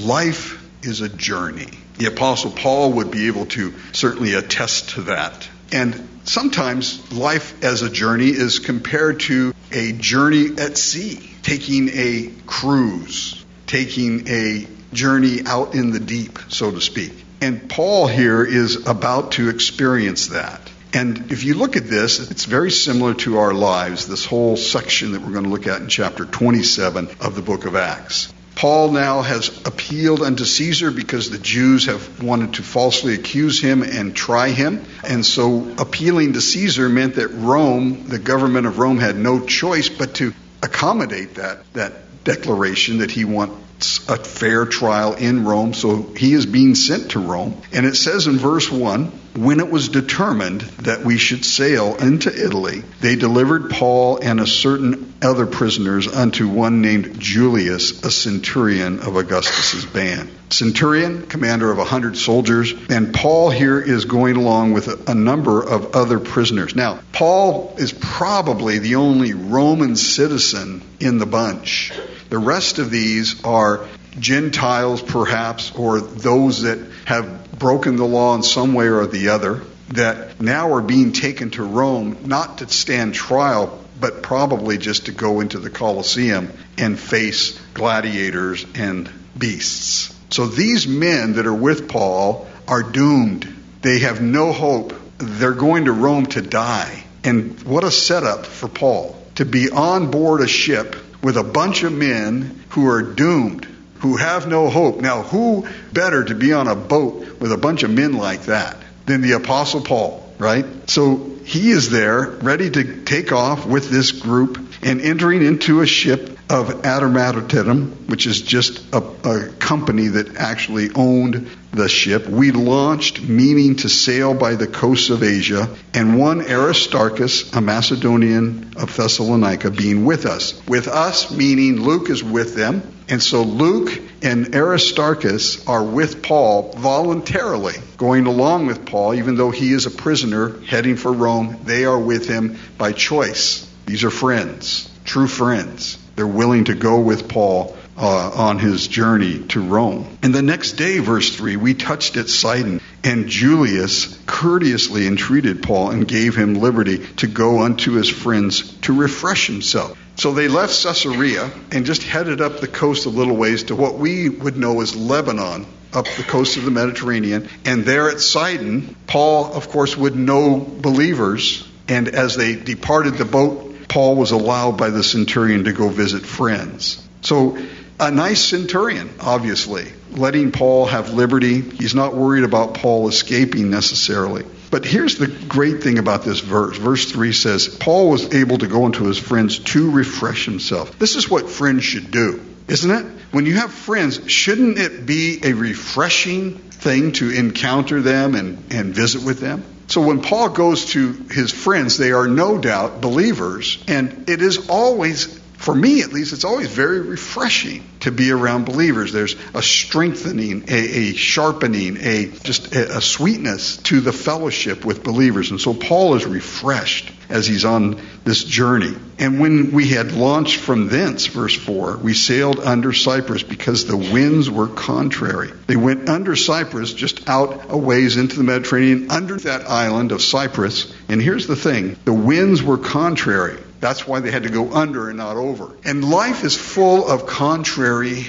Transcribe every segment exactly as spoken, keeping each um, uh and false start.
life is a journey. The Apostle Paul would be able to certainly attest to that. And sometimes life as a journey is compared to a journey at sea, taking a cruise, taking a journey out in the deep, so to speak. And Paul here is about to experience that. And if you look at this, it's very similar to our lives, this whole section that we're going to look at in chapter twenty-seven of the book of Acts. Paul now has appealed unto Caesar because the Jews have wanted to falsely accuse him and try him. And so appealing to Caesar meant that Rome, the government of Rome, had no choice but to accommodate that, that declaration that he wants a fair trial in Rome. So he is being sent to Rome. And it says in verse one, when it was determined that we should sail into Italy, they delivered Paul and a certain other prisoners unto one named Julius, a centurion of Augustus's band. Centurion, commander of a hundred soldiers, and Paul here is going along with a, a number of other prisoners. Now, Paul is probably the only Roman citizen in the bunch. The rest of these are Gentiles, perhaps, or those that have broken the law in some way or the other, that now are being taken to Rome, not to stand trial, but probably just to go into the Colosseum and face gladiators and beasts. So these men that are with Paul are doomed. They have no hope. They're going to Rome to die. And what a setup for Paul, to be on board a ship with a bunch of men who are doomed, who have no hope. Now, who better to be on a boat with a bunch of men like that than the Apostle Paul, right? So he is there, ready to take off with this group and entering into a ship of Adramyttium, which is just a, a company that actually owned the ship. We launched, meaning to sail by the coasts of Asia, and one Aristarchus, a Macedonian of Thessalonica, being with us. With us, meaning Luke is with them. And so Luke and Aristarchus are with Paul voluntarily, going along with Paul, even though he is a prisoner heading for Rome. They are with him by choice. These are friends, true friends. They're willing to go with Paul uh, on his journey to Rome. And the next day, verse three, we touched at Sidon, and Julius courteously entreated Paul and gave him liberty to go unto his friends to refresh himself. So they left Caesarea and just headed up the coast a little ways to what we would know as Lebanon, up the coast of the Mediterranean. And there at Sidon, Paul, of course, would know believers. And as they departed the boat, Paul was allowed by the centurion to go visit friends. So a nice centurion, obviously, letting Paul have liberty. He's not worried about Paul escaping necessarily. But here's the great thing about this verse. Verse three says, Paul was able to go into his friends to refresh himself. This is what friends should do, isn't it? When you have friends, shouldn't it be a refreshing thing to encounter them and, and visit with them? So when Paul goes to his friends, they are no doubt believers. And it is always, for me at least, it's always very refreshing to be around believers. There's a strengthening, a, a sharpening, a just a, a sweetness to the fellowship with believers. And so Paul is refreshed as he's on this journey. And when we had launched from thence, verse four, we sailed under Cyprus because the winds were contrary. They went under Cyprus, just out a ways into the Mediterranean, under that island of Cyprus. And here's the thing, the winds were contrary. That's why they had to go under and not over. And life is full of contrary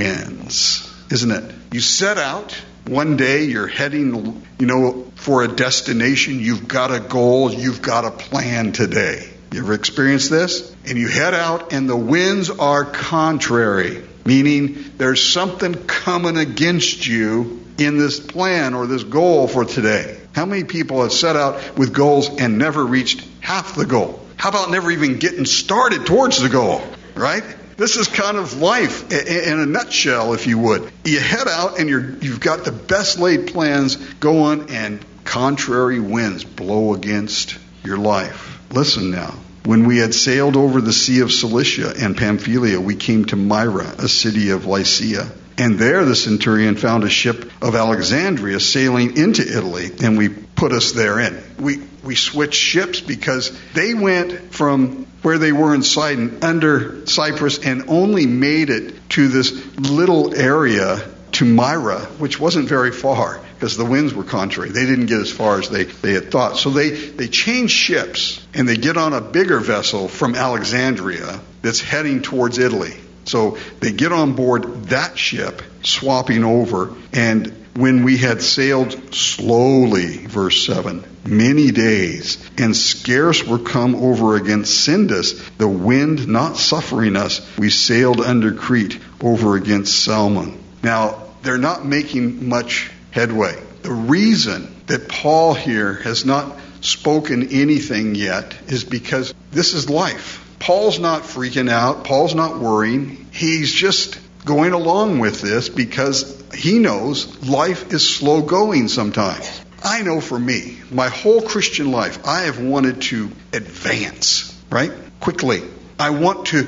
winds, isn't it? You set out, one day you're heading, you know, for a destination. You've got a goal. You've got a plan today. You ever experienced this? And you head out and the winds are contrary, meaning there's something coming against you in this plan or this goal for today. How many people have set out with goals and never reached half the goal? How about never even getting started towards the goal, right? This is kind of life in a nutshell, if you would. You head out and you're, you've got the best laid plans going and contrary winds blow against your life. Listen now. When we had sailed over the Sea of Cilicia and Pamphylia, we came to Myra, a city of Lycia. And there the centurion found a ship of Alexandria sailing into Italy, and we put us therein. We we switched ships because they went from where they were in Sidon under Cyprus and only made it to this little area to Myra, which wasn't very far because the winds were contrary. They didn't get as far as they, they had thought. So they, they change ships and they get on a bigger vessel from Alexandria that's heading towards Italy. So they get on board that ship, swapping over, and when we had sailed slowly, verse seven, many days, and scarce were come over against Sindus, the wind not suffering us, we sailed under Crete over against Salmon. Now, they're not making much headway. The reason that Paul here has not spoken anything yet is because this is life. Paul's not freaking out. Paul's not worrying. He's just going along with this because he knows life is slow going sometimes. I know for me, my whole Christian life, I have wanted to advance, right? Quickly. I want to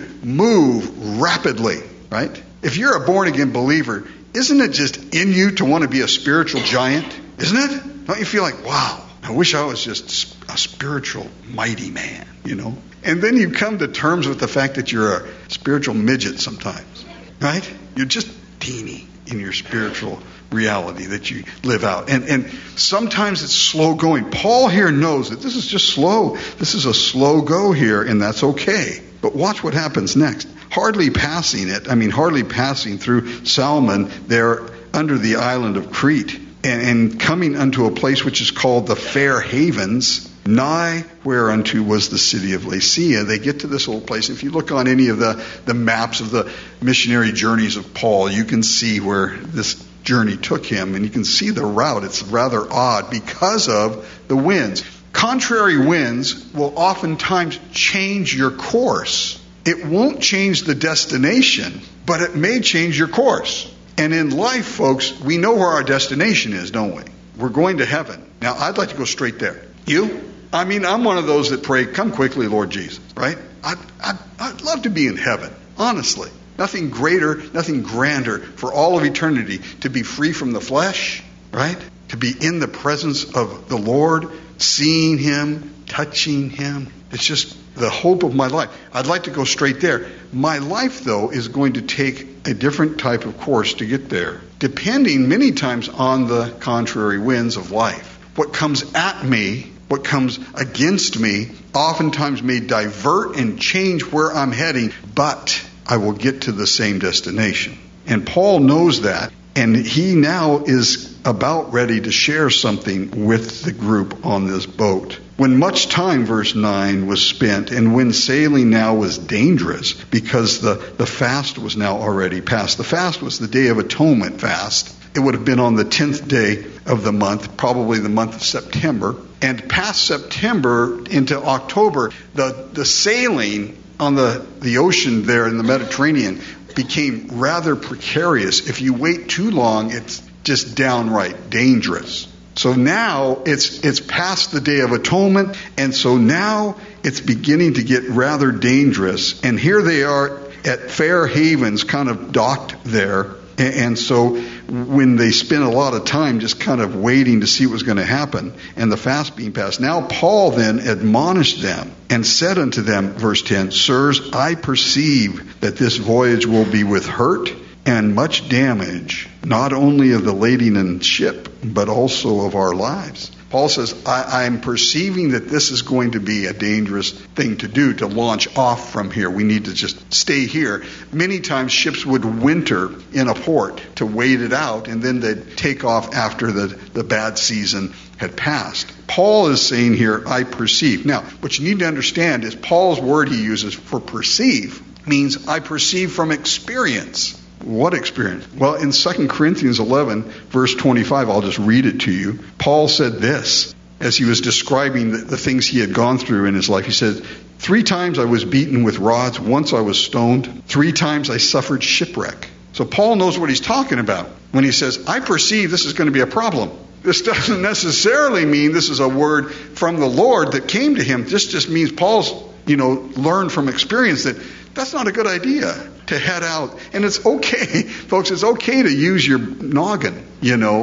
move rapidly, right? If you're a born-again believer, isn't it just in you to want to be a spiritual giant? Isn't it? Don't you feel like, wow, I wish I was just a spiritual mighty man, you know? And then you come to terms with the fact that you're a spiritual midget sometimes, right? You're just teeny in your spiritual reality that you live out. And and sometimes it's slow going. Paul here knows that this is just slow. This is a slow go here, and that's okay. But watch what happens next. Hardly passing it, I mean, hardly passing through Salmon there under the island of Crete, and, and coming unto a place which is called the Fair Havens, nigh whereunto was the city of Lasea. They get to this little place. If you look on any of the, the maps of the missionary journeys of Paul, you can see where this journey took him, and you can see the route. It's rather odd because of the winds. Contrary winds will oftentimes change your course. It won't change the destination, but it may change your course. And in life, folks, we know where our destination is, don't we? We're going to heaven. Now, I'd like to go straight there. You? I mean, I'm one of those that pray, come quickly, Lord Jesus, right? I'd, I'd, I'd love to be in heaven, honestly. Nothing greater, nothing grander for all of eternity to be free from the flesh, right? To be in the presence of the Lord, seeing Him, touching Him. It's just the hope of my life. I'd like to go straight there. My life, though, is going to take a different type of course to get there, depending many times on the contrary winds of life. What comes at me, what comes against me, oftentimes may divert and change where I'm heading, but I will get to the same destination. And Paul knows that, and he now is about ready to share something with the group on this boat. When much time, verse nine, was spent, and when sailing now was dangerous, because the, the fast was now already past. The fast was the Day of Atonement fast. It would have been on the tenth day of the month, probably the month of September. And past September into October, the, the sailing on the, the ocean there in the Mediterranean became rather precarious. If you wait too long, it's just downright dangerous. So now it's it's past the Day of Atonement, and so now it's beginning to get rather dangerous. And here they are at Fair Havens, kind of docked there. And so when they spent a lot of time just kind of waiting to see what was going to happen, and the fast being passed, now Paul then admonished them and said unto them, verse ten, Sirs, I perceive that this voyage will be with hurt and much damage, not only of the lading and ship, but also of our lives. Paul says, I, I'm perceiving that this is going to be a dangerous thing to do, to launch off from here. We need to just stay here. Many times ships would winter in a port to wait it out, and then they'd take off after the, the bad season had passed. Paul is saying here, I perceive. Now, what you need to understand is Paul's word he uses for perceive means I perceive from experience. What experience? Well, in Second Corinthians eleven, verse twenty-five, I'll just read it to you. Paul said this as he was describing the, the things he had gone through in his life. He said, three times I was beaten with rods. Once I was stoned. Three times I suffered shipwreck. So Paul knows what he's talking about when he says, I perceive this is going to be a problem. This doesn't necessarily mean this is a word from the Lord that came to him. This just means Paul's, you know, learned from experience that that's not a good idea to head out. And it's okay, folks, it's okay to use your noggin, you know,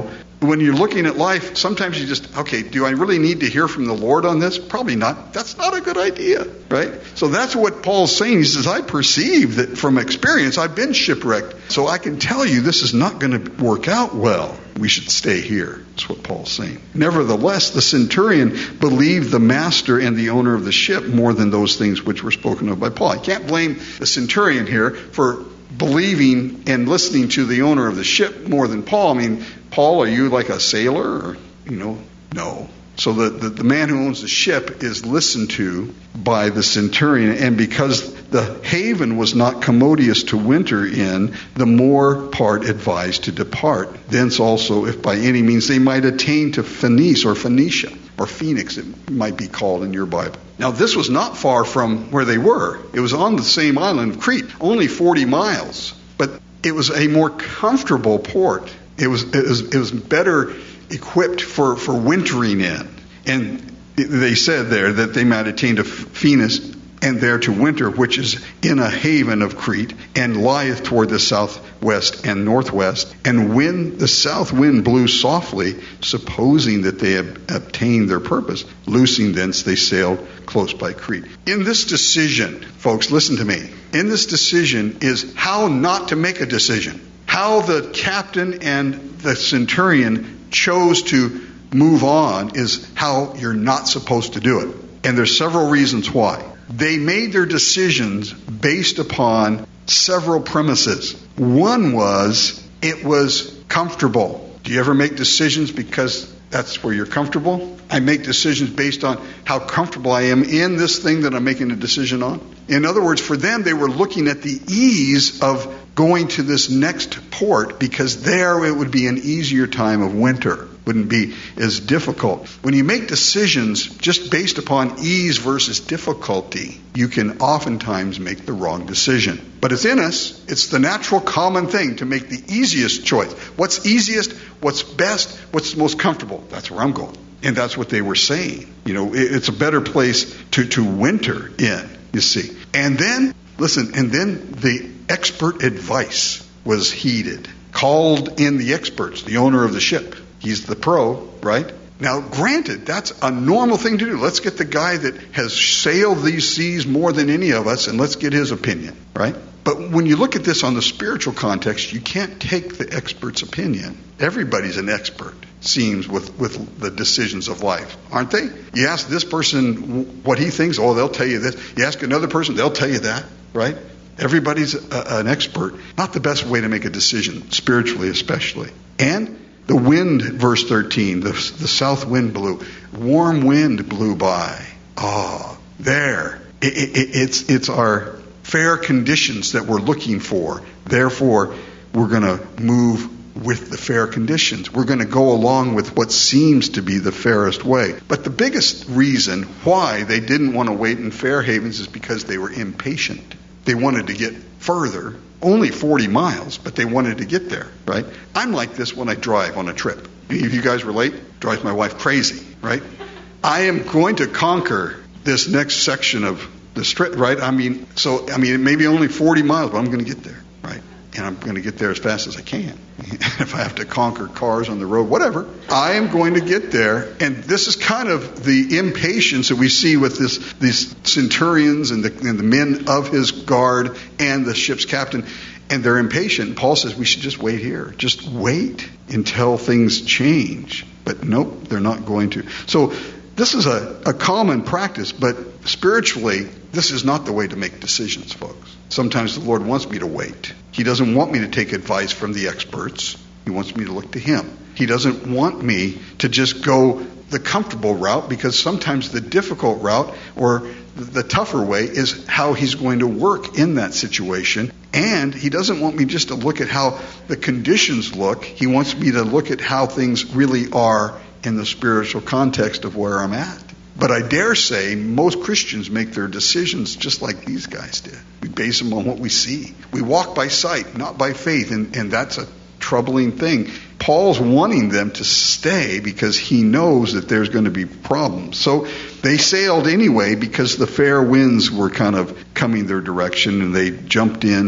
when you're looking at life, sometimes you just, okay, do I really need to hear from the Lord on this? Probably not. That's not a good idea, right? So that's what Paul's saying. He says, I perceive that from experience, I've been shipwrecked. So I can tell you this is not going to work out well. We should stay here. That's what Paul's saying. Nevertheless, the centurion believed the master and the owner of the ship more than those things which were spoken of by Paul. I can't blame the centurion here for believing and listening to the owner of the ship more than Paul. I mean, Paul, are you like a sailor? Or, you know, no. So the, the, the man who owns the ship is listened to by the centurion, and because the haven was not commodious to winter in, the more part advised to depart. Thence also, if by any means they might attain to Phoenice or Phoenicia, or Phoenix it might be called in your Bible. Now this was not far from where they were. It was on the same island of Crete, only forty miles. But it was a more comfortable port. It was, it was, it was better equipped for, for wintering in. And they said there that they might attain to Phoenix and there to winter, which is in a haven of Crete, and lieth toward the southwest and northwest. And when the south wind blew softly, supposing that they had obtained their purpose, loosing thence they sailed close by Crete. In this decision, folks, listen to me. In this decision is how not to make a decision. How the captain and the centurion chose to move on is how you're not supposed to do it. And there's several reasons why. They made their decisions based upon several premises. One was, it was comfortable. Do you ever make decisions because that's where you're comfortable? I make decisions based on how comfortable I am in this thing that I'm making a decision on. In other words, for them, they were looking at the ease of going to this next port because there it would be an easier time of winter. Wouldn't be as difficult. When you make decisions just based upon ease versus difficulty, you can oftentimes make the wrong decision. But it's in us. It's the natural common thing to make the easiest choice. What's easiest? What's best? What's most comfortable? That's where I'm going. And that's what they were saying. You know, it's a better place to, to winter in, you see. And then, listen, and then the expert advice was heeded. Called in the experts, the owner of the ship. He's the pro, right? Now, granted, that's a normal thing to do. Let's get the guy that has sailed these seas more than any of us, and let's get his opinion, right? But when you look at this on the spiritual context, you can't take the expert's opinion. Everybody's an expert, seems, with, with the decisions of life, aren't they? You ask this person what he thinks, oh, they'll tell you this. You ask another person, they'll tell you that, right? Everybody's a, an expert. Not the best way to make a decision, spiritually especially. And the wind, verse thirteen, the, the south wind blew. Warm wind blew by. Oh, there. It, it, it's, it's our fair conditions that we're looking for. Therefore, we're going to move with the fair conditions. We're going to go along with what seems to be the fairest way. But the biggest reason why they didn't want to wait in fair havens is because they were impatient. They wanted to get further. Only forty miles, but they wanted to get there, right? I'm like this when I drive on a trip. Any of you guys relate? Drives my wife crazy, right? I am going to conquer this next section of the strip, right? I mean, so, I mean, it may be only forty miles, but I'm going to get there, right? And I'm going to get there as fast as I can. If I have to conquer cars on the road, whatever, I am going to get there. And this is kind of the impatience that we see with this, these centurions and the, and the men of his guard and the ship's captain. And they're impatient. Paul says we should just wait here. Just wait until things change. But nope, they're not going to. So this is a, a common practice, but spiritually, this is not the way to make decisions, folks. Sometimes the Lord wants me to wait. He doesn't want me to take advice from the experts. He wants me to look to Him. He doesn't want me to just go the comfortable route, because sometimes the difficult route or the tougher way is how He's going to work in that situation. And He doesn't want me just to look at how the conditions look. He wants me to look at how things really are in the spiritual context of where I'm at. But I dare say most Christians make their decisions just like these guys did. We base them on what we see. We walk by sight, not by faith, and, and that's a troubling thing. Paul's wanting them to stay because he knows that there's going to be problems. So they sailed anyway because the fair winds were kind of coming their direction, and they jumped in and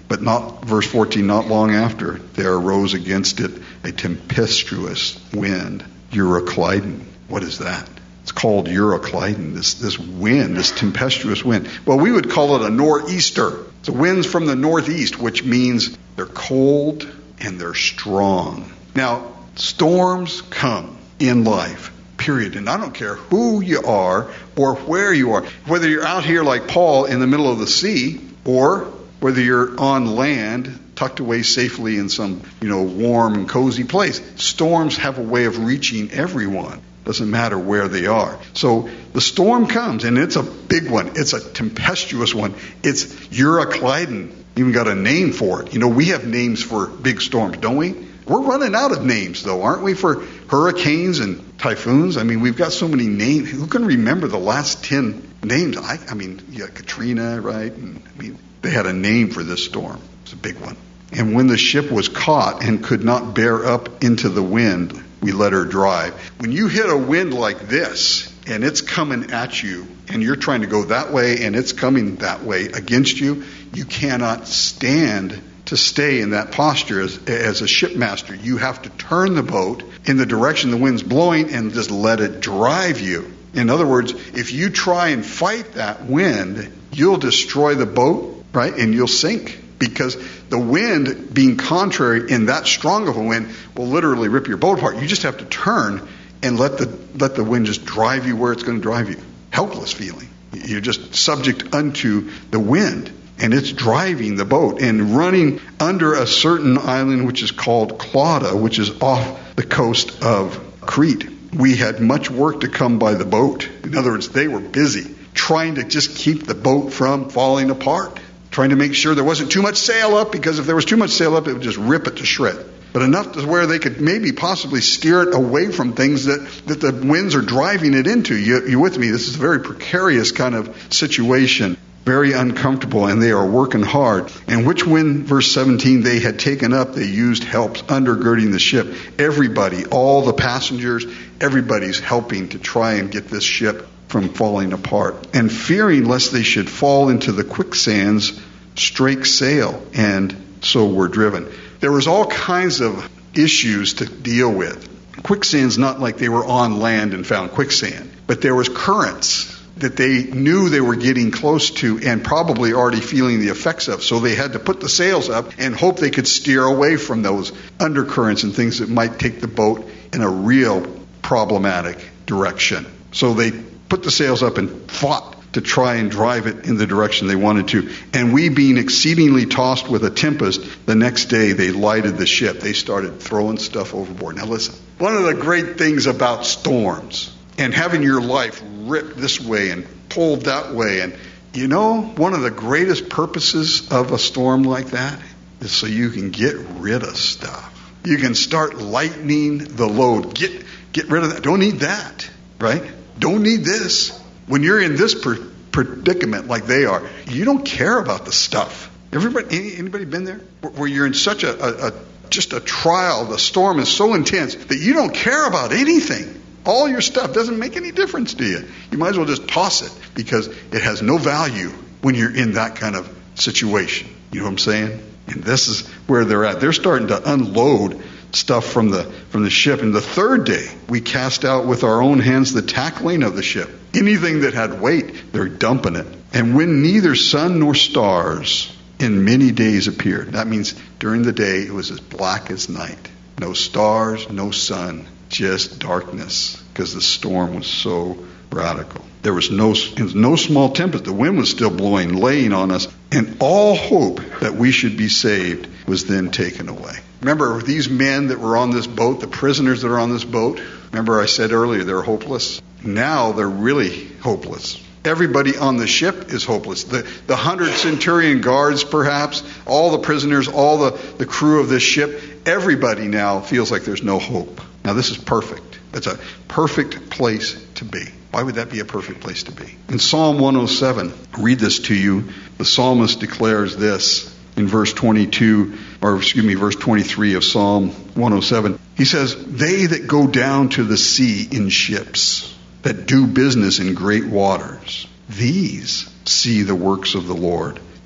But not, verse fourteen, not long after, there arose against it a tempestuous wind, Euroclydon. What is that? It's called Euroclydon, this, this wind, this tempestuous wind. Well, we would call it a nor'easter. It's winds from the northeast, which means they're cold and they're strong. Now, storms come in life, period. And I don't care who you are or where you are. Whether you're out here like Paul in the middle of the sea, or whether you're on land, tucked away safely in some, you know, warm and cozy place. Storms have a way of reaching everyone. Doesn't matter where they are. So the storm comes, and it's a big one. It's a tempestuous one. It's Euroclydon. Even got a name for it. You know, we have names for big storms, don't we? We're running out of names, though, aren't we, for hurricanes and typhoons? I mean, we've got so many names. Who can remember the last ten names? I, I mean, you got Katrina, right? And, I mean, they had a name for this storm. It's a big one. And when the ship was caught and could not bear up into the wind, we let her drive. When you hit a wind like this, and it's coming at you, and you're trying to go that way, and it's coming that way against you, you cannot stand to stay in that posture as, as a shipmaster. You have to turn the boat in the direction the wind's blowing and just let it drive you. In other words, if you try and fight that wind, you'll destroy the boat, right? And you'll sink, because the wind, being contrary in that strong of a wind, will literally rip your boat apart. You just have to turn and let the let the wind just drive you where it's going to drive you. Helpless feeling. You're just subject unto the wind, and it's driving the boat and running under a certain island which is called Clauda, which is off the coast of Crete. We had much work to come by the boat. In other words, they were busy trying to just keep the boat from falling apart, trying to make sure there wasn't too much sail up, because if there was too much sail up, it would just rip it to shred. But enough to where they could maybe possibly steer it away from things that, that the winds are driving it into. You, you with me? This is a very precarious kind of situation, very uncomfortable, and they are working hard. And which wind, verse seventeen, they had taken up, they used helps undergirding the ship. Everybody, all the passengers, everybody's helping to try and get this ship from falling apart. And fearing lest they should fall into the quicksands, strake sail, and so were driven. There was all kinds of issues to deal with. Quicksand's not like they were on land and found quicksand, but there was currents that they knew they were getting close to and probably already feeling the effects of. So they had to put the sails up and hope they could steer away from those undercurrents and things that might take the boat in a real problematic direction. So they put the sails up and fought to try and drive it in the direction they wanted to. And we, being exceedingly tossed with a tempest, the next day they lighted the ship. They started throwing stuff overboard. Now listen, one of the great things about storms and having your life ripped this way and pulled that way, and you know, one of the greatest purposes of a storm like that is so you can get rid of stuff. You can start lightening the load. Get get rid of that. Don't need that, right? Don't need this. When you're in this per- predicament like they are, you don't care about the stuff. Everybody, any, anybody been there? Where, where you're in such a, a, a just a trial, the storm is so intense that you don't care about anything. All your stuff doesn't make any difference to you. You might as well just toss it, because it has no value when you're in that kind of situation. You know what I'm saying? And this is where they're at. They're starting to unload stuff from the from the ship. And the third day, we cast out with our own hands the tackling of the ship. Anything that had weight, they're dumping it. And when neither sun nor stars in many days appeared. That means during the day, it was as black as night. No stars, no sun, just darkness, because the storm was so radical. There was no, it was no small tempest. The wind was still blowing, laying on us. And all hope that we should be saved was then taken away. Remember, these men that were on this boat, the prisoners that are on this boat, remember I said earlier, they're hopeless. Now they're really hopeless. Everybody on the ship is hopeless. The the hundred centurion guards, perhaps, all the prisoners, all the, the crew of this ship, everybody now feels like there's no hope. Now this is perfect. It's a perfect place to be. Why would that be a perfect place to be? In Psalm one oh seven, read this to you. The psalmist declares this in verse twenty-two, or excuse me, verse twenty-three of Psalm one oh seven. He says, "They that go down to the sea in ships, that do business in great waters, these see the works of the Lord,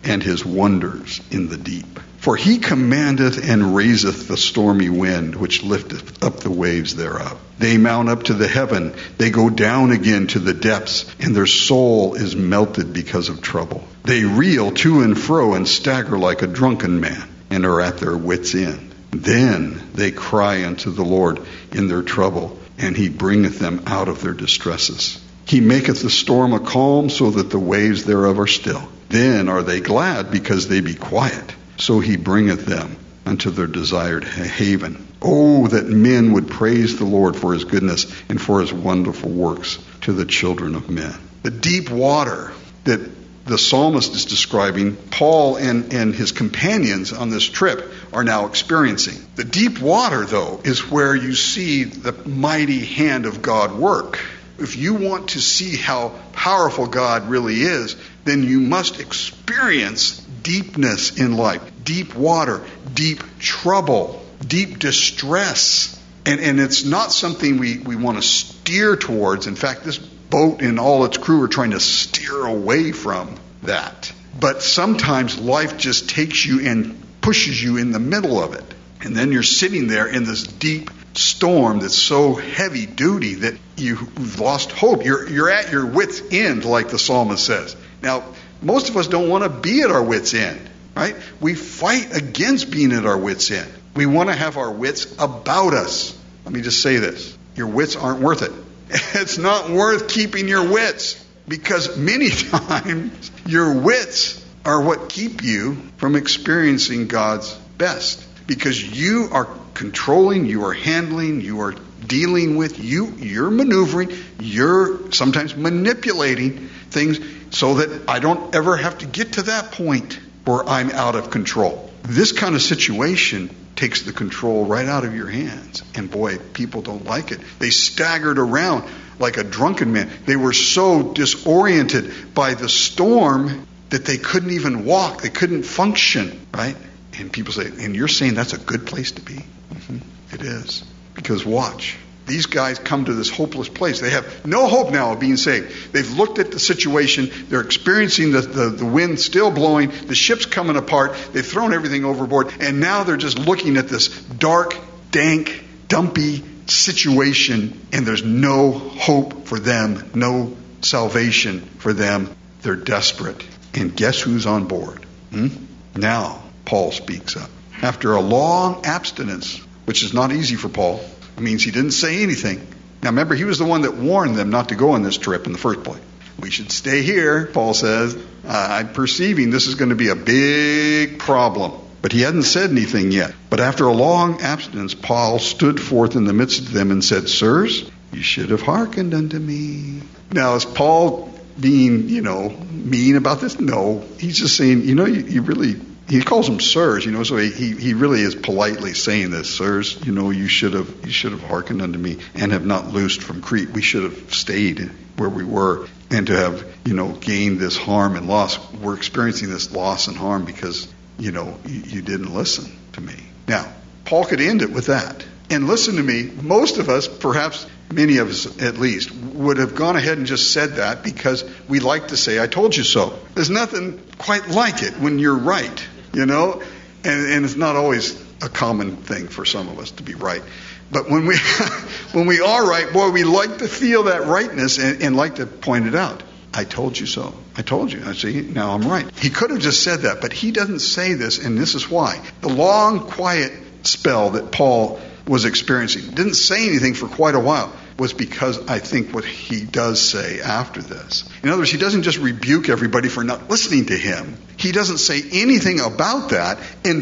and his wonders in the deep. For he commandeth and raiseth the stormy wind, which lifteth up the waves thereof. They mount up to the heaven, they go down again to the depths, and their soul is melted because of trouble. They reel to and fro and stagger like a drunken man, and are at their wits' end. Then they cry unto the Lord in their trouble, and he bringeth them out of their distresses. He maketh the storm a calm, so that the waves thereof are still. Then are they glad, because they be quiet. So he bringeth them unto their desired haven. Oh, that men would praise the Lord for his goodness and for his wonderful works to the children of men. The deep water that the psalmist is describing, Paul and, and his companions on this trip are now experiencing. The deep water, though, is where you see the mighty hand of God work. If you want to see how powerful God really is, then you must experience deepness in life, deep water, deep trouble, deep distress. And, and it's not something we, we want to steer towards. In fact, this boat and all its crew are trying to steer away from that. But sometimes life just takes you and pushes you in the middle of it. And then you're sitting there in this deep storm that's so heavy duty that you've lost hope. You're, you're at your wit's end, like the psalmist says. Now, most of us don't want to be at our wit's end, right? We fight against being at our wit's end. We want to have our wits about us. Let me just say this. Your wits aren't worth it. It's not worth keeping your wits, because many times your wits are what keep you from experiencing God's best. Because you are controlling, you are handling, you are dealing with, you, you're maneuvering, you're sometimes manipulating things so that I don't ever have to get to that point where I'm out of control. This kind of situation takes the control right out of your hands. And boy, people don't like it. They staggered around like a drunken man. They were so disoriented by the storm that they couldn't even walk. They couldn't function, right? And people say, and you're saying that's a good place to be? Mm-hmm. It is. Because watch. These guys come to this hopeless place. They have no hope now of being saved. They've looked at the situation. They're experiencing the, the, the wind still blowing. The ship's coming apart. They've thrown everything overboard. And now they're just looking at this dark, dank, dumpy situation. And there's no hope for them. No salvation for them. They're desperate. And guess who's on board? Hmm? Now Paul speaks up. After a long abstinence, which is not easy for Paul. It means he didn't say anything. Now remember, he was the one that warned them not to go on this trip in the first place. We should stay here, Paul says. Uh, I'm perceiving this is going to be a big problem. But he hadn't said anything yet. But after a long abstinence, Paul stood forth in the midst of them and said, Sirs, you should have hearkened unto me. Now is Paul being, you know, mean about this? No. He's just saying, you know, you, you really... He calls them sirs, you know, so he, he really is politely saying this. Sirs, you know, you should have you should have hearkened unto me and have not loosed from Crete. We should have stayed where we were, and to have, you know, gained this harm and loss. We're experiencing this loss and harm because, you know, you, you didn't listen to me. Now, Paul could end it with that. And listen to me, most of us, perhaps many of us at least, would have gone ahead and just said that because we like to say, I told you so. There's nothing quite like it when you're right. You know, and, and it's not always a common thing for some of us to be right. But when we when we are right, boy, we like to feel that rightness and, and like to point it out. I told you so. I told you. I see, now I'm right. He could have just said that, but he doesn't say this, and this is why. The long, quiet spell that Paul was experiencing, didn't say anything for quite a while, was because I think what he does say after this. In other words, he doesn't just rebuke everybody for not listening to him. He doesn't say anything about that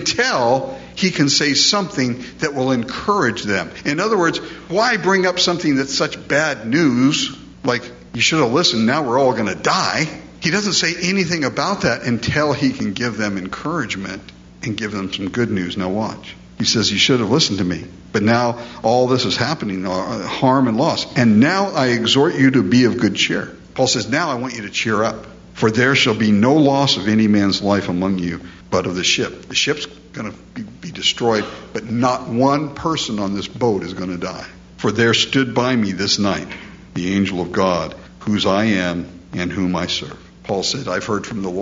until he can say something that will encourage them. In other words, why bring up something that's such bad news, like you should have listened, now we're all going to die? He doesn't say anything about that until he can give them encouragement and give them some good news. Now watch. He says, you should have listened to me. But now all this is happening, uh, harm and loss. And now I exhort you to be of good cheer. Paul says, now I want you to cheer up. For there shall be no loss of any man's life among you, but of the ship. The ship's going to be, be destroyed, but not one person on this boat is going to die. For there stood by me this night the angel of God, whose I am and whom I serve. Paul said, I've heard from the Lord.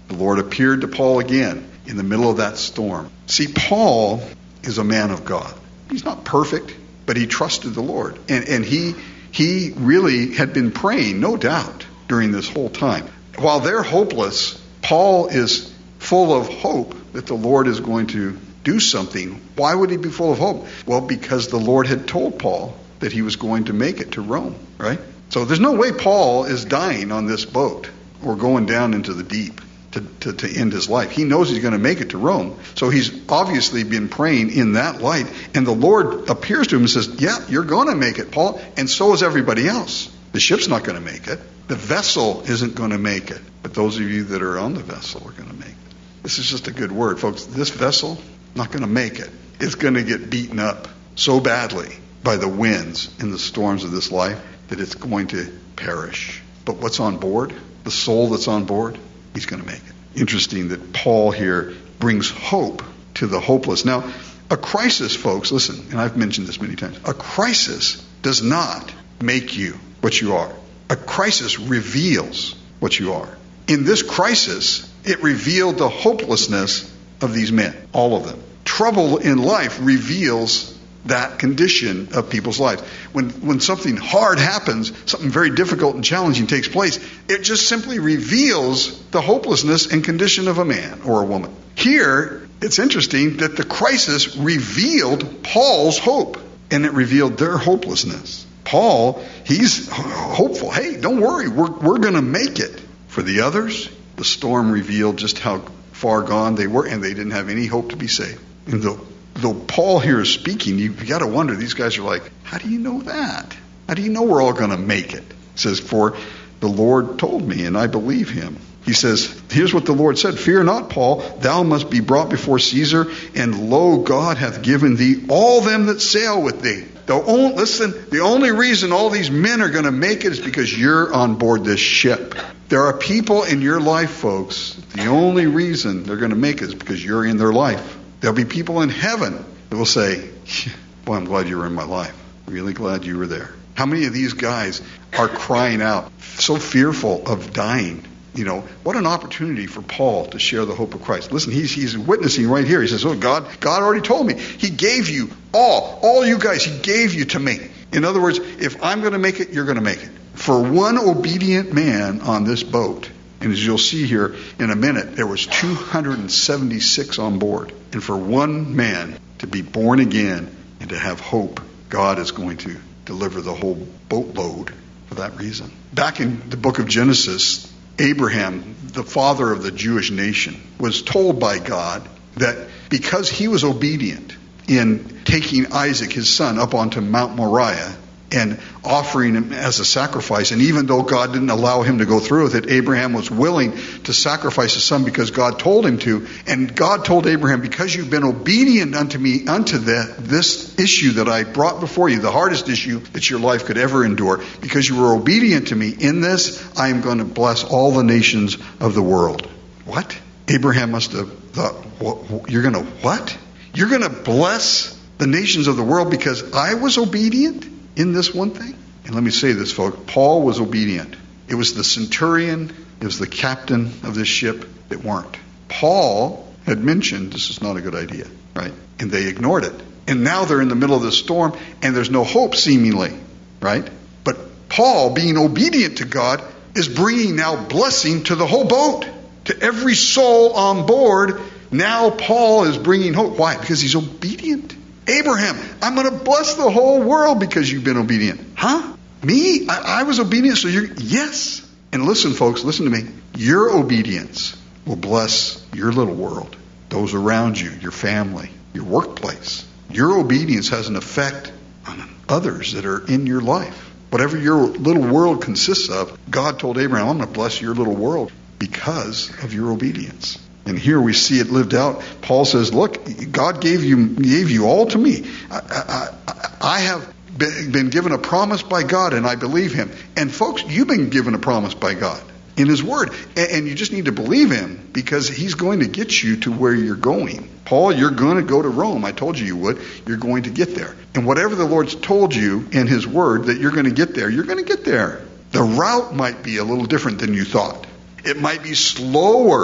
the Lord appeared to Paul again in the middle of that storm. See, Paul is a man of God. He's not perfect, but he trusted the Lord. And, and he, he really had been praying, no doubt, during this whole time. While they're hopeless, Paul is full of hope that the Lord is going to do something. Why would he be full of hope? Well, because the Lord had told Paul that he was going to make it to Rome, right? So there's no way Paul is dying on this boat or going down into the deep to, to, to end his life. He knows he's going to make it to Rome. So he's obviously been praying in that light. And the Lord appears to him and says, yeah, you're going to make it, Paul. And so is everybody else. The ship's not going to make it. The vessel isn't going to make it. But those of you that are on the vessel are going to make it. This is just a good word, folks. This vessel, not going to make it. It's going to get beaten up so badly by the winds and the storms of this life that it's going to perish. But what's on board, the soul that's on board, he's going to make it. Interesting that Paul here brings hope to the hopeless. Now, a crisis, folks, listen, and I've mentioned this many times, a crisis does not make you what you are. A crisis reveals what you are. In this crisis, it revealed the hopelessness of these men, all of them. Trouble in life reveals that condition of people's lives. When when something hard happens, something very difficult and challenging takes place, it just simply reveals the hopelessness and condition of a man or a woman. Here, it's interesting that the crisis revealed Paul's hope, and it revealed their hopelessness. Paul, he's hopeful. Hey, don't worry, we're we're going to make it. For the others, the storm revealed just how far gone they were, and they didn't have any hope to be saved. And though, though Paul here is speaking, you've got to wonder, these guys are like, how do you know that? How do you know we're all going to make it? It says, for the Lord told me, and I believe him. He says, here's what the Lord said, fear not, Paul, thou must be brought before Caesar, and lo, God hath given thee all them that sail with thee. The only, listen, the only reason all these men are going to make it is because you're on board this ship. There are people in your life, folks, the only reason they're going to make it is because you're in their life. There'll be people in heaven that will say, boy, I'm glad you were in my life. Really glad you were there. How many of these guys are crying out, so fearful of dying? You know, what an opportunity for Paul to share the hope of Christ. Listen, he's he's witnessing right here. He says, oh, God, God already told me. He gave you all, all you guys, he gave you to me. In other words, if I'm going to make it, you're going to make it. For one obedient man on this boat, and as you'll see here in a minute, there was two hundred seventy-six on board. And for one man to be born again and to have hope, God is going to deliver the whole boatload for that reason. Back in the book of Genesis, Abraham, the father of the Jewish nation, was told by God that because he was obedient in taking Isaac, his son, up onto Mount Moriah and offering him as a sacrifice, and even though God didn't allow him to go through with it, Abraham was willing to sacrifice his son because God told him to. And God told Abraham, because you've been obedient unto me, unto the, this issue that I brought before you, the hardest issue that your life could ever endure, because you were obedient to me in this, I am going to bless all the nations of the world. What? Abraham must have thought, what, you're going to what? You're going to bless the nations of the world because I was obedient in this one thing? And let me say this, folks. Paul was obedient. It was the centurion, it was the captain of this ship that weren't. Paul had mentioned this is not a good idea, right? And they ignored it. And now they're in the middle of this storm and there's no hope seemingly, right? But Paul, being obedient to God, is bringing now blessing to the whole boat, to every soul on board. Now Paul is bringing hope. Why? Because he's obedient. Abraham, I'm going to bless the whole world because you've been obedient. Huh? Me? I, I was obedient, so you're... Yes. And listen, folks, listen to me. Your obedience will bless your little world, those around you, your family, your workplace. Your obedience has an effect on others that are in your life. Whatever your little world consists of, God told Abraham, I'm going to bless your little world because of your obedience. And here we see it lived out. Paul says, look, God gave you gave you all to me. I, I, I have been, been given a promise by God, and I believe him. And folks, you've been given a promise by God in his word. And, and you just need to believe him because he's going to get you to where you're going. Paul, you're going to go to Rome. I told you you would. You're going to get there. And whatever the Lord's told you in his word that you're going to get there, you're going to get there. The route might be a little different than you thought. It might be slower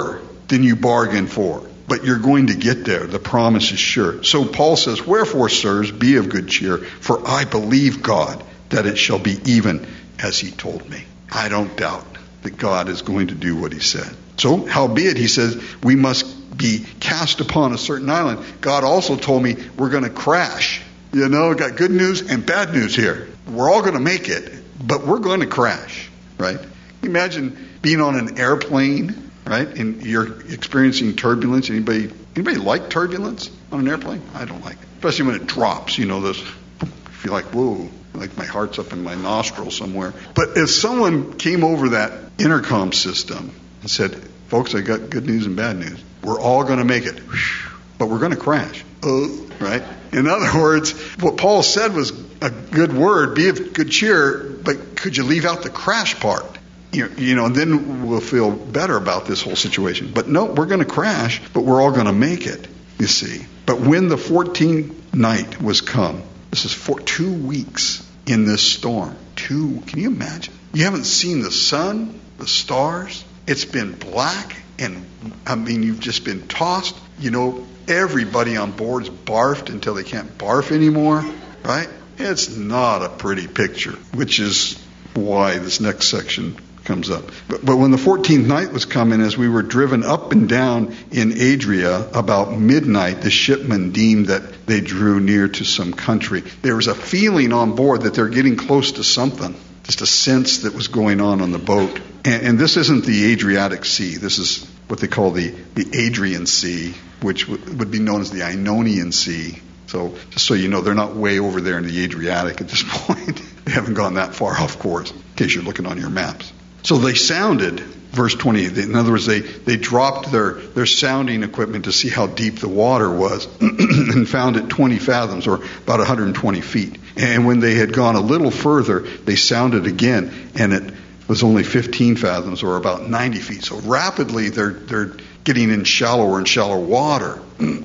than you bargained for. But you're going to get there. The promise is sure. So Paul says, wherefore, sirs, be of good cheer, for I believe God that it shall be even as he told me. I don't doubt that God is going to do what he said. So, howbeit, he says, we must be cast upon a certain island. God also told me we're going to crash. You know, got good news and bad news here. We're all going to make it, but we're going to crash, right? Imagine being on an airplane, right, and you're experiencing turbulence. Anybody anybody like turbulence on an airplane? I don't like it, especially when it drops. You know, this, I feel like, whoa, like my heart's up in my nostril somewhere. But if someone came over that intercom system and said, folks, I got good news and bad news. We're all going to make it, but we're going to crash. Oh, right? In other words, what Paul said was a good word, be of good cheer, but could you leave out the crash part? You know, you know, and then we'll feel better about this whole situation. But no, we're going to crash, but we're all going to make it, you see. But when the fourteenth night was come, this is for two weeks in this storm. Two, can you imagine? You haven't seen the sun, the stars. It's been black, and I mean, you've just been tossed. You know, everybody on board's barfed until they can't barf anymore, right? It's not a pretty picture, which is why this next section comes up. But, but when the fourteenth night was coming, as we were driven up and down in Adria, about midnight, the shipmen deemed that they drew near to some country. There was a feeling on board that they're getting close to something, just a sense that was going on on the boat. And, and this isn't the Adriatic Sea. This is what they call the, the Adrian Sea, which w- would be known as the Ionian Sea. So just so you know, they're not way over there in the Adriatic at this point. They haven't gone that far off course, in case you're looking on your maps. So they sounded, verse twenty, in other words, they, they dropped their, their sounding equipment to see how deep the water was and found it twenty fathoms, or about one hundred twenty feet. And when they had gone a little further, they sounded again, and it was only fifteen fathoms, or about ninety feet. So rapidly they're they're getting in shallower and shallower water.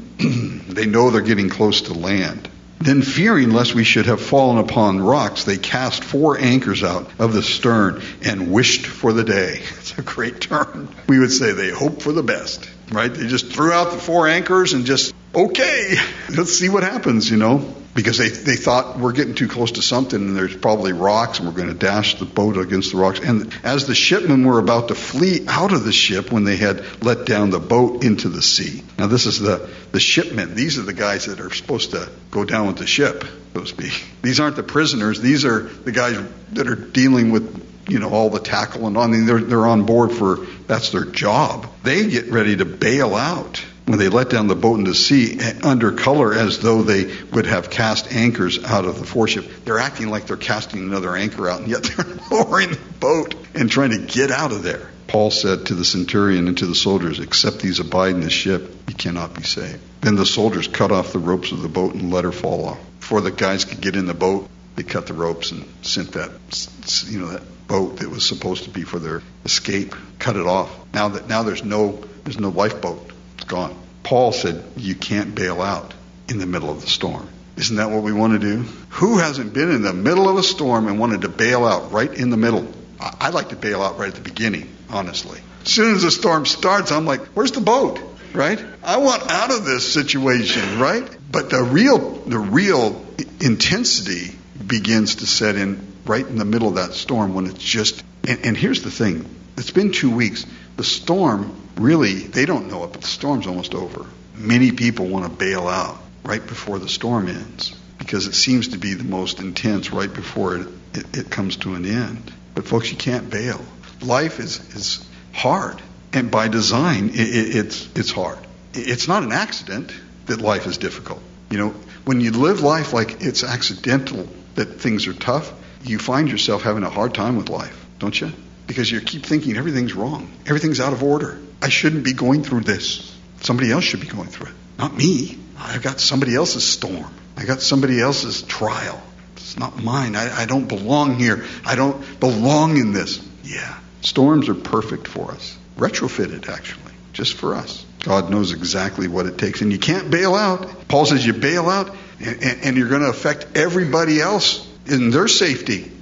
They know they're getting close to land. Then, fearing lest we should have fallen upon rocks, they cast four anchors out of the stern and wished for the day. It's a great term. We would say they hoped for the best, right? They just threw out the four anchors and just, okay, let's see what happens, you know. Because they, they thought we're getting too close to something and there's probably rocks and we're going to dash the boat against the rocks. And as the shipmen were about to flee out of the ship when they had let down the boat into the sea. Now this is the, the shipmen. These are the guys that are supposed to go down with the ship, so to speak. These aren't the prisoners. These are the guys that are dealing with, you know, all the tackle and on. I mean, they're, they're on board for, that's their job. They get ready to bail out when they let down the boat into the sea under color as though they would have cast anchors out of the foreship. They're acting like they're casting another anchor out, and yet they're lowering the boat and trying to get out of there. Paul said to the centurion and to the soldiers, except these abide in the ship, you cannot be saved. Then the soldiers cut off the ropes of the boat and let her fall off. Before the guys could get in the boat, they cut the ropes and sent that, you know, that boat that was supposed to be for their escape, cut it off. Now that now there's no there's no lifeboat. It's gone. Paul said, you can't bail out in the middle of the storm. Isn't that what we want to do? Who hasn't been in the middle of a storm and wanted to bail out right in the middle? I'd like to bail out right at the beginning, honestly. As soon as the storm starts, I'm like, where's the boat? Right? I want out of this situation, right? But the real, the real intensity begins to set in right in the middle of that storm when it's just, and, and here's the thing. It's been two weeks. The storm, really, they don't know it, but the storm's almost over. Many people want to bail out right before the storm ends because it seems to be the most intense right before it, it, it comes to an end. But folks, you can't bail. Life is, is hard, and by design, it, it, it's it's hard. It's not an accident that life is difficult. You know, when you live life like it's accidental that things are tough, you find yourself having a hard time with life, don't you? Because you keep thinking everything's wrong. Everything's out of order. I shouldn't be going through this. Somebody else should be going through it. Not me. I've got somebody else's storm. I got somebody else's trial. It's not mine. I, I don't belong here. I don't belong in this. Yeah. Storms are perfect for us. Retrofitted, actually. Just for us. God knows exactly what it takes. And you can't bail out. Paul says you bail out and, and, and you're going to affect everybody else in their safety.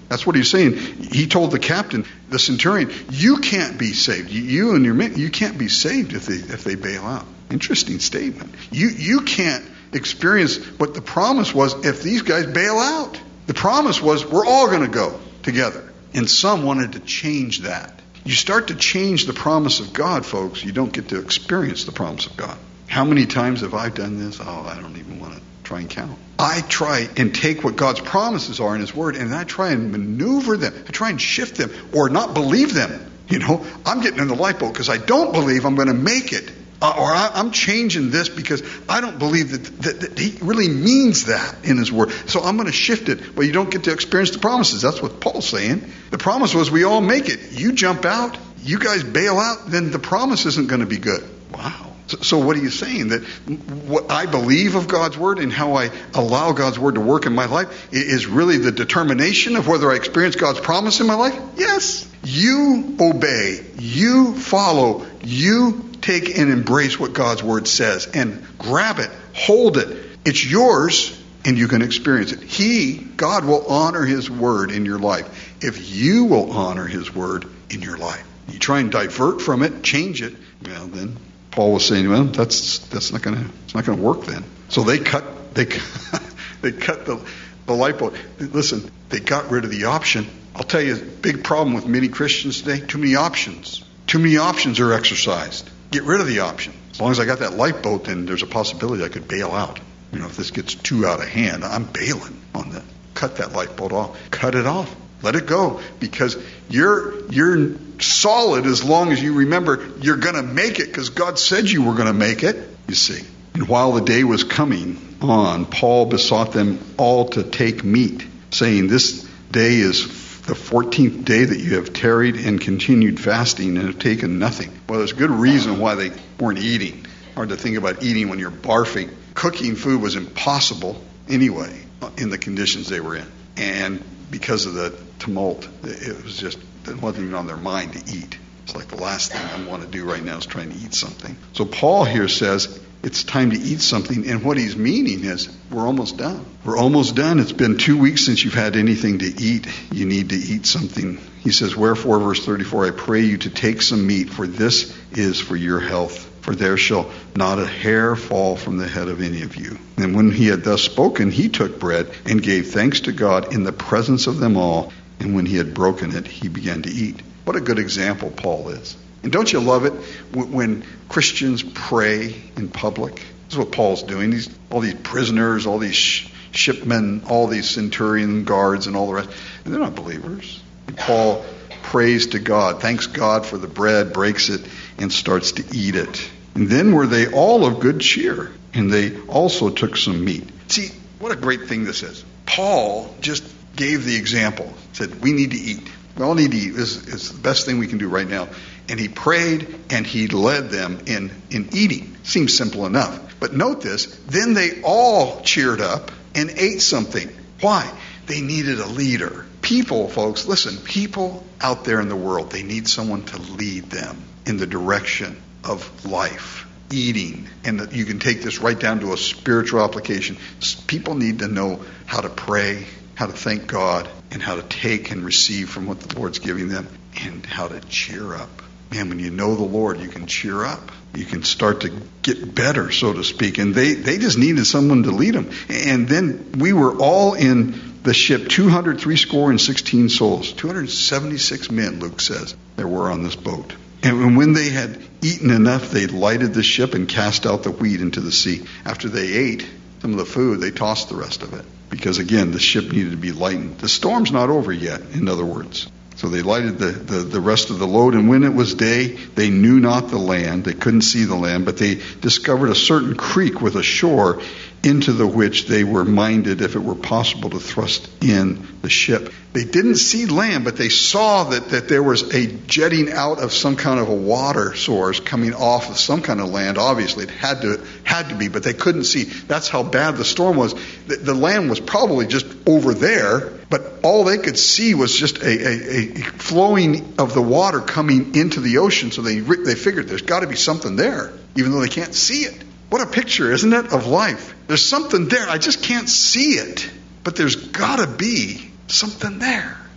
That's what he's saying. He told the captain, the centurion, you can't be saved. You, you and your men, you can't be saved if they if they bail out. Interesting statement. You you can't experience what the promise was if these guys bail out. The promise was we're all going to go together. And some wanted to change that. You start to change the promise of God, folks, you don't get to experience the promise of God. How many times have I done this? Oh, I don't even want to try and count. I try and take what God's promises are in His Word, and I try and maneuver them. I try and shift them or not believe them. You know, I'm getting in the lifeboat because I don't believe I'm going to make it. Uh, or I, I'm changing this because I don't believe that, that, that He really means that in His Word. So I'm going to shift it. Well, you don't get to experience the promises. That's what Paul's saying. The promise was we all make it. You jump out, you guys bail out, then the promise isn't going to be good. Wow. So, so what are you saying? That what I believe of God's Word and how I allow God's Word to work in my life is really the determination of whether I experience God's promise in my life? Yes. You obey. You follow. You take and embrace what God's Word says and grab it, hold it. It's yours and you can experience it. He, God will honor His Word in your life if you will honor His Word in your life. You try and divert from it, change it, well then Paul was saying, well, that's that's not gonna it's not gonna work then. So they cut they they cut the the light bulb. Listen, they got rid of the option. I'll tell you, a big problem with many Christians today, too many options. Too many options are exercised. Get rid of the option. As long as I got that lifeboat, then there's a possibility I could bail out. You know, if this gets too out of hand, I'm bailing on that. Cut that lifeboat off. Cut it off. Let it go. Because you're you're solid as long as you remember you're going to make it because God said you were going to make it. You see. And while the day was coming on, Paul besought them all to take meat, saying, this day is the fourteenth day that you have tarried and continued fasting and have taken nothing. Well, there's good reason why they weren't eating. Hard to think about eating when you're barfing. Cooking food was impossible anyway in the conditions they were in. And because of the tumult, it was just, it wasn't even on their mind to eat. It's like the last thing I want to do right now is trying to eat something. So Paul here says it's time to eat something. And what he's meaning is we're almost done. We're almost done. It's been two weeks since you've had anything to eat. You need to eat something. He says, wherefore, verse thirty-four, I pray you to take some meat, for this is for your health. For there shall not a hair fall from the head of any of you. And when he had thus spoken, he took bread and gave thanks to God in the presence of them all. And when he had broken it, he began to eat. What a good example Paul is. And don't you love it when Christians pray in public? This is what Paul's doing. These, all these prisoners, all these sh- shipmen, all these centurion guards and all the rest, and they're not believers. And Paul prays to God, thanks God for the bread, breaks it, and starts to eat it. And then were they all of good cheer, and they also took some meat. See, what a great thing this is. Paul just gave the example, said we need to eat. We all need to eat. This is the best thing we can do right now. And he prayed and he led them in, in eating. Seems simple enough. But note this, then they all cheered up and ate something. Why? They needed a leader. People, folks, listen, people out there in the world, they need someone to lead them in the direction of life, eating. And you can take this right down to a spiritual application. People need to know how to pray, how to thank God, and how to take and receive from what the Lord's giving them, and how to cheer up. Man, when you know the Lord, you can cheer up. You can start to get better, so to speak. And they, they just needed someone to lead them. And then we were all in the ship, two hundred three score and sixteen souls. two hundred seventy-six men, Luke says, there were on this boat. And when they had eaten enough, they lighted the ship and cast out the wheat into the sea. After they ate some of the food, they tossed the rest of it. Because, again, the ship needed to be lightened. The storm's not over yet, in other words. So they lighted the, the, the rest of the load. And when it was day, they knew not the land. They couldn't see the land. But they discovered a certain creek with a shore, into the which they were minded, if it were possible, to thrust in the ship. They didn't see land, but they saw that, that there was a jetting out of some kind of a water source coming off of some kind of land. Obviously, it had to had to be, but they couldn't see. That's how bad the storm was. The, the land was probably just over there, but all they could see was just a, a, a flowing of the water coming into the ocean. So they they figured there's got to be something there, even though they can't see it. What a picture, isn't it, of life? There's something there. I just can't see it. But there's got to be something there.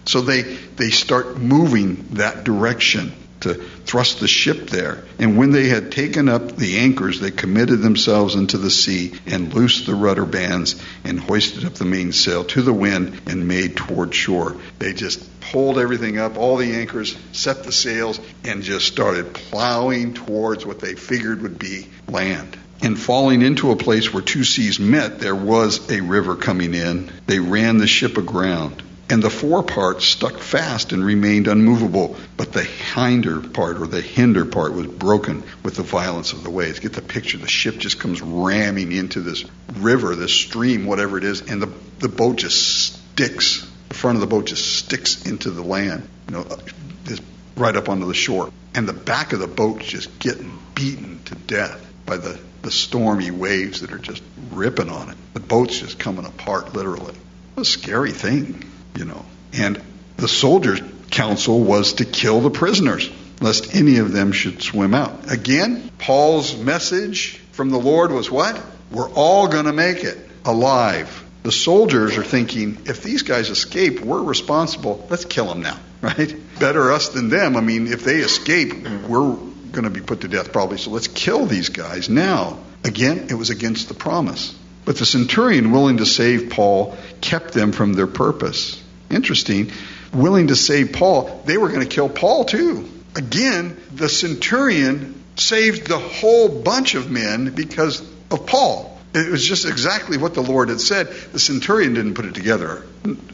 So they, they start moving that direction to thrust the ship there. And when they had taken up the anchors, they committed themselves into the sea and loosed the rudder bands and hoisted up the mainsail to the wind and made toward shore. They just pulled everything up, all the anchors, set the sails, and just started plowing towards what they figured would be land. And falling into a place where two seas met, there was a river coming in. They ran the ship aground. And the forepart stuck fast and remained unmovable, but the hinder part or the hinder part was broken with the violence of the waves. Get the picture. The ship just comes ramming into this river, this stream, whatever it is, and the, the boat just sticks. The front of the boat just sticks into the land, you know, just right up onto the shore. And the back of the boat's just getting beaten to death by the, the stormy waves that are just ripping on it. The boat's just coming apart, literally. What a scary thing. You know, and the soldiers' counsel was to kill the prisoners, lest any of them should swim out. Again, Paul's message from the Lord was what? We're all going to make it alive. The soldiers are thinking, if these guys escape, we're responsible. Let's kill them now, right? Better us than them. I mean, if they escape, we're going to be put to death probably. So let's kill these guys now. Again, it was against the promise. But the centurion, willing to save Paul, kept them from their purpose. Interesting. Willing to save Paul, they were going to kill Paul too. Again, the centurion saved the whole bunch of men because of Paul. It was just exactly what the Lord had said. The centurion didn't put it together.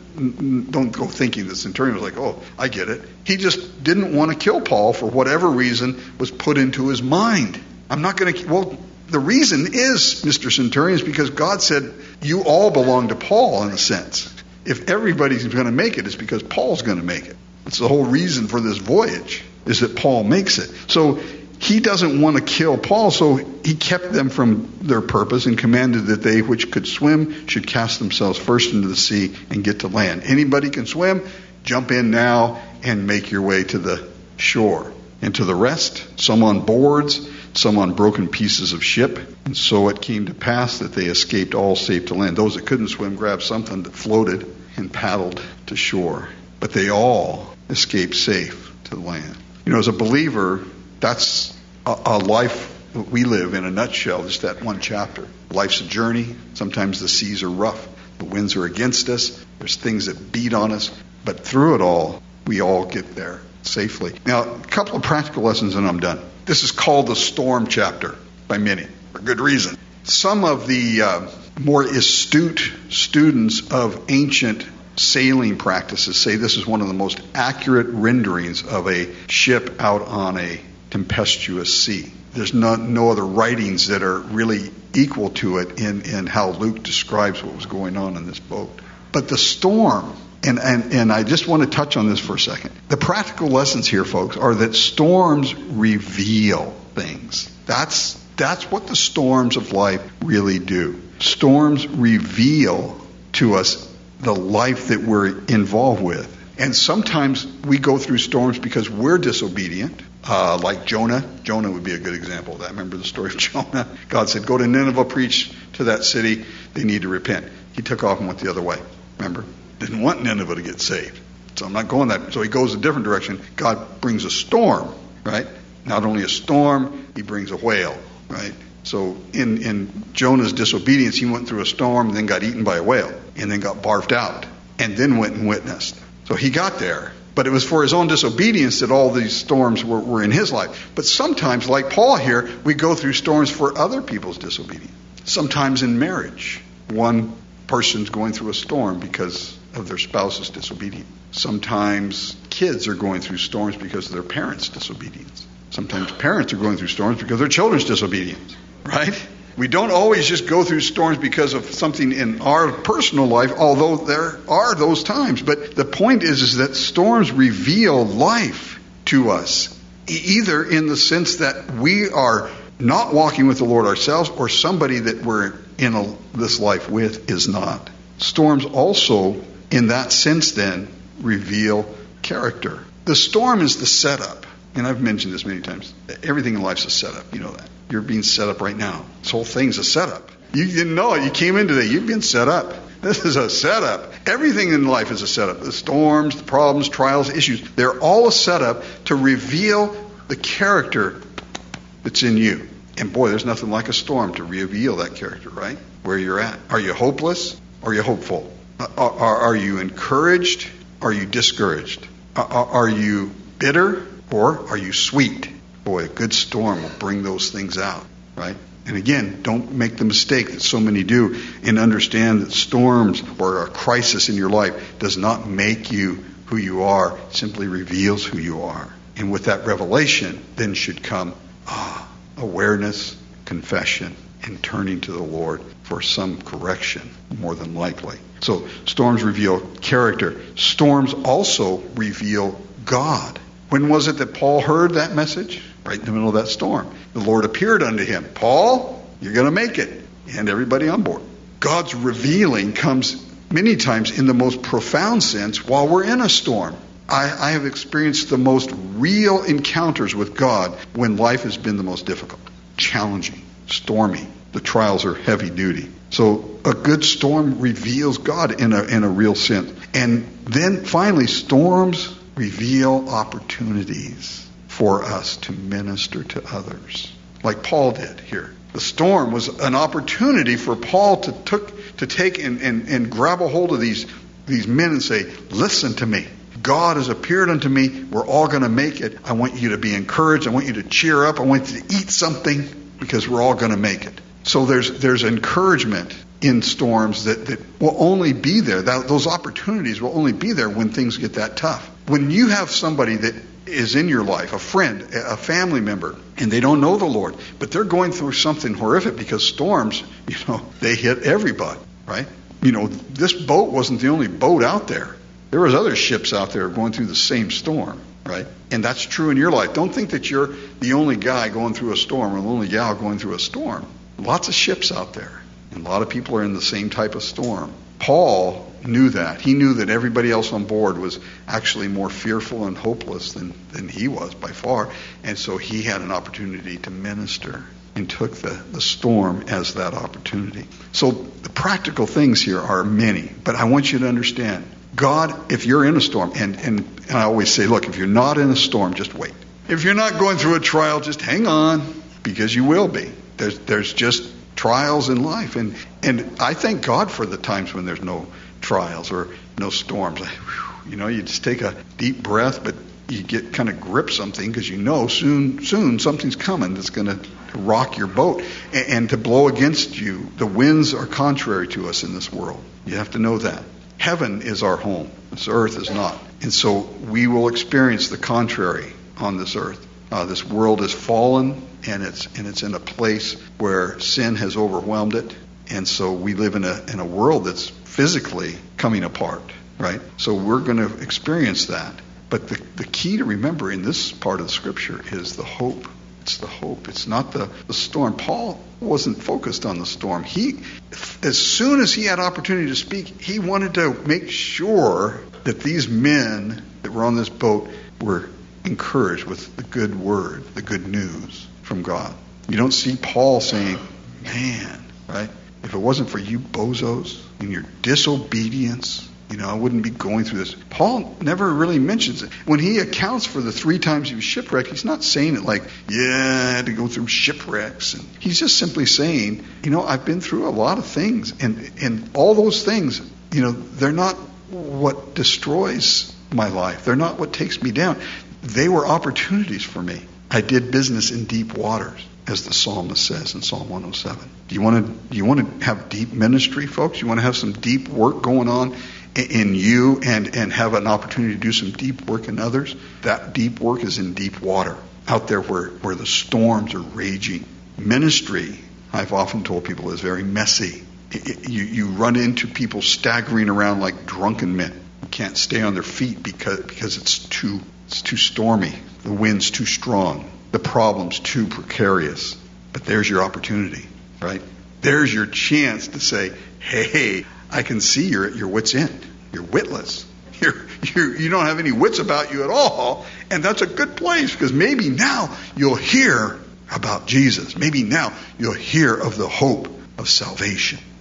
Don't go thinking the centurion was like, oh, I get it. He just didn't want to kill Paul for whatever reason was put into his mind. I'm not going to, well, the reason is, Mister Centurion, is because God said you all belong to Paul in a sense. If everybody's going to make it, it's because Paul's going to make it. It's the whole reason for this voyage, is that Paul makes it. So he doesn't want to kill Paul, so he kept them from their purpose and commanded that they which could swim should cast themselves first into the sea and get to land. Anybody can swim, jump in now and make your way to the shore. And to the rest, some on boards, some on broken pieces of ship. And so it came to pass that they escaped all safe to land. Those that couldn't swim grabbed something that floated and paddled to shore. But they all escaped safe to the land. You know, as a believer, that's a, a life that we live in a nutshell, just that one chapter. Life's a journey. Sometimes the seas are rough. The winds are against us. There's things that beat on us. But through it all, we all get there safely. Now, a couple of practical lessons and I'm done. This is called the storm chapter by many, for good reason. Some of the uh, more astute students of ancient sailing practices say this is one of the most accurate renderings of a ship out on a tempestuous sea. There's no, no other writings that are really equal to it in, in how Luke describes what was going on in this boat. But the storm, and, and, and I just want to touch on this for a second. The practical lessons here, folks, are that storms reveal things. That's, that's what the storms of life really do. Storms reveal to us the life that we're involved with. And sometimes we go through storms because we're disobedient, uh, like Jonah. Jonah would be a good example of that. Remember the story of Jonah? God said, go to Nineveh, preach to that city. They need to repent. He took off and went the other way. Remember? Didn't want Nineveh to get saved. So I'm not going that. So he goes a different direction. God brings a storm, right? Not only a storm, he brings a whale, right? So in, in Jonah's disobedience, he went through a storm, then got eaten by a whale, and then got barfed out, and then went and witnessed. So he got there. But it was for his own disobedience that all these storms were, were in his life. But sometimes, like Paul here, we go through storms for other people's disobedience. Sometimes in marriage, one person's going through a storm because of their spouse's disobedience. Sometimes kids are going through storms because of their parents' disobedience. Sometimes parents are going through storms because of their children's disobedience, right? We don't always just go through storms because of something in our personal life, although there are those times. But the point is, is that storms reveal life to us, either in the sense that we are not walking with the Lord ourselves, or somebody that we're in a, this life with is not. Storms also, in that sense then, reveal character. The storm is the setup. And I've mentioned this many times. Everything in life's a setup. You know that. You're being set up right now. This whole thing's a setup. You didn't know it. You came in today. You've been set up. This is a setup. Everything in life is a setup. The storms, the problems, trials, issues, they're all a setup to reveal the character that's in you. And boy, there's nothing like a storm to reveal that character, right? Where you're at. Are you hopeless? Or are you hopeful? Are, are, are you encouraged? Are you discouraged? Are, are you bitter? Or are you sweet? Boy, a good storm will bring those things out, right? And again, don't make the mistake that so many do and understand that storms or a crisis in your life does not make you who you are. It simply reveals who you are. And with that revelation, then should come ah, awareness, confession, and turning to the Lord for some correction, more than likely. So storms reveal character. Storms also reveal God. When was it that Paul heard that message? Right in the middle of that storm. The Lord appeared unto him. Paul, you're going to make it. And everybody on board. God's revealing comes many times in the most profound sense while we're in a storm. I, I have experienced the most real encounters with God when life has been the most difficult, challenging, stormy. The trials are heavy duty. So a good storm reveals God in a, in a real sense. And then finally, storms reveal opportunities for us to minister to others, like Paul did here. The storm was an opportunity for Paul to took to take and, and, and grab a hold of these, these men and say, listen to me. God has appeared unto me. We're all going to make it. I want you to be encouraged. I want you to cheer up. I want you to eat something because we're all going to make it. So there's there's encouragement in storms that, that will only be there. That, those opportunities will only be there when things get that tough. When you have somebody that is in your life, a friend, a family member, and they don't know the Lord, but they're going through something horrific because storms, you know, they hit everybody, right? You know, this boat wasn't the only boat out there. There was other ships out there going through the same storm, right? And that's true in your life. Don't think that you're the only guy going through a storm or the only gal going through a storm. Lots of ships out there, and a lot of people are in the same type of storm. Paul knew that. He knew that everybody else on board was actually more fearful and hopeless than, than he was by far. And so he had an opportunity to minister and took the, the storm as that opportunity. So the practical things here are many, but I want you to understand, God, if you're in a storm, and, and, and I always say, look, if you're not in a storm, just wait. If you're not going through a trial, just hang on, because you will be. There's, there's just trials in life. And, and I thank God for the times when there's no trials or no storms. You know, you just take a deep breath, but you get kind of grip something because you know soon, soon something's coming that's going to rock your boat and, and to blow against you. The winds are contrary to us in this world. You have to know that. Heaven is our home. This earth is not. And so we will experience the contrary on this earth. Uh, this world is fallen, and it's and it's in a place where sin has overwhelmed it. And so we live in a in a world that's physically coming apart, right? So we're going to experience that. But the, the key to remember in this part of the scripture is the hope. It's the hope. It's not the, the storm. Paul wasn't focused on the storm. He, as soon as he had opportunity to speak, he wanted to make sure that these men that were on this boat were encouraged with the good word, the good news from God. You don't see Paul saying, man, right? If it wasn't for you bozos and your disobedience, you know, I wouldn't be going through this. Paul never really mentions it. When he accounts for the three times he was shipwrecked, he's not saying it like, yeah, I had to go through shipwrecks. And he's just simply saying, you know, I've been through a lot of things. And, and all those things, you know, they're not what destroys my life. They're not what takes me down. They were opportunities for me. I did business in deep waters, as the psalmist says in Psalm one oh seven. Do you want to, do you want to have deep ministry, folks? You want to have some deep work going on in you and, and have an opportunity to do some deep work in others? That deep work is in deep water, out there where, where the storms are raging. Ministry, I've often told people, is very messy. It, it, you, you run into people staggering around like drunken men who can't stay on their feet because, because it's too, it's too stormy. The wind's too strong. The problem's too precarious. But there's your opportunity, right? There's your chance to say, hey, I can see you're at your wit's end. You're witless. You're, you're, you don't have any wits about you at all. And that's a good place because maybe now you'll hear about Jesus. Maybe now you'll hear of the hope of salvation.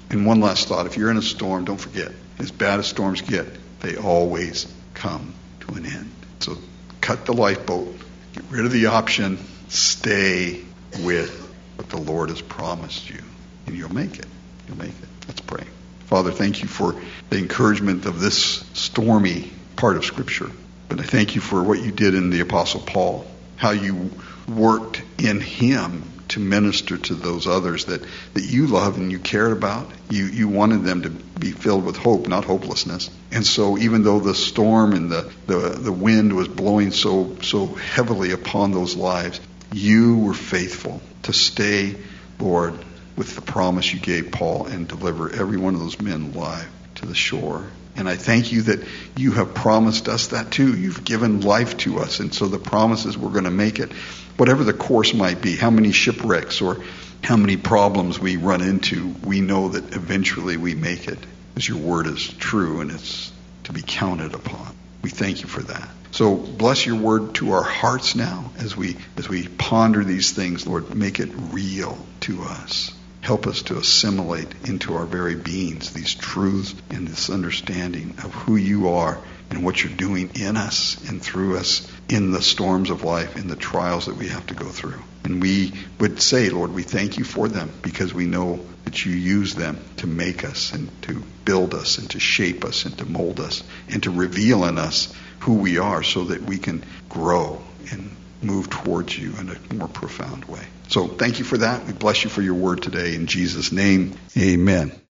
And one last thought. If you're in a storm, don't forget, as bad as storms get, they always come to an end. So cut the lifeboat. Get rid of the option. Stay with what the Lord has promised you. And you'll make it. You'll make it. Let's pray. Father, thank you for the encouragement of this stormy part of Scripture. But I thank you for what you did in the Apostle Paul, how you worked in him to minister to those others that, that you loved and you cared about. You you wanted them to be filled with hope, not hopelessness. And so even though the storm and the, the, the wind was blowing so so heavily upon those lives, you were faithful to stay, Lord, with the promise you gave Paul and deliver every one of those men alive to the shore. And I thank you that you have promised us that too. You've given life to us. And so the promise is we're going to make it. Whatever the course might be, how many shipwrecks or how many problems we run into, we know that eventually we make it. Because your word is true and it's to be counted upon. We thank you for that. So bless your word to our hearts now as we as we ponder these things, Lord. Make it real to us. Help us to assimilate into our very beings these truths and this understanding of who you are and what you're doing in us and through us in the storms of life, in the trials that we have to go through. And we would say, Lord, we thank you for them because we know that you use them to make us and to build us and to shape us and to mold us and to reveal in us who we are so that we can grow and move towards you in a more profound way. So thank you for that. We bless you for your word today. In Jesus' name, amen.